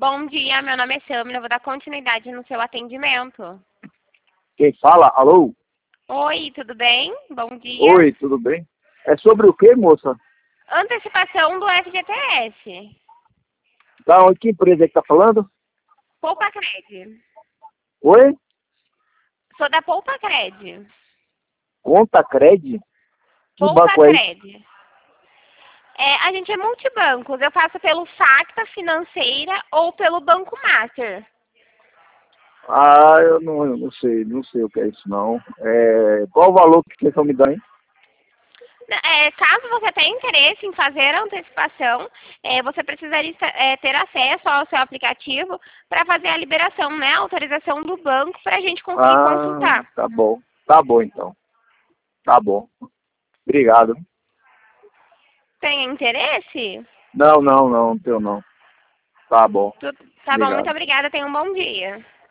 Bom dia, meu nome é Samira, eu vou dar continuidade no seu atendimento. Quem fala? Alô? Oi, tudo bem? Bom dia. Oi, tudo bem? É sobre o que, moça? Antecipação do FGTS. Da onde, que empresa é que tá falando? Poupa Cred. Oi? Sou da Poupa Cred. Conta Cred? Que Poupa banco é esse? Cred. A gente é multibancos. Eu faço pelo Facta Financeira ou pelo Banco Master. Ah, eu não sei o que é isso não. Qual o valor que vocês estão me dando, hein? Caso você tenha interesse em fazer a antecipação, você precisaria ter acesso ao seu aplicativo para fazer a liberação, né? A autorização do banco para a gente conseguir Ah, consultar. tá bom. Tá bom então. Tá bom. Obrigado. Tem interesse? Não tenho não. Tá bom. Tá bom, muito Obrigado. obrigada. Tenha um bom dia.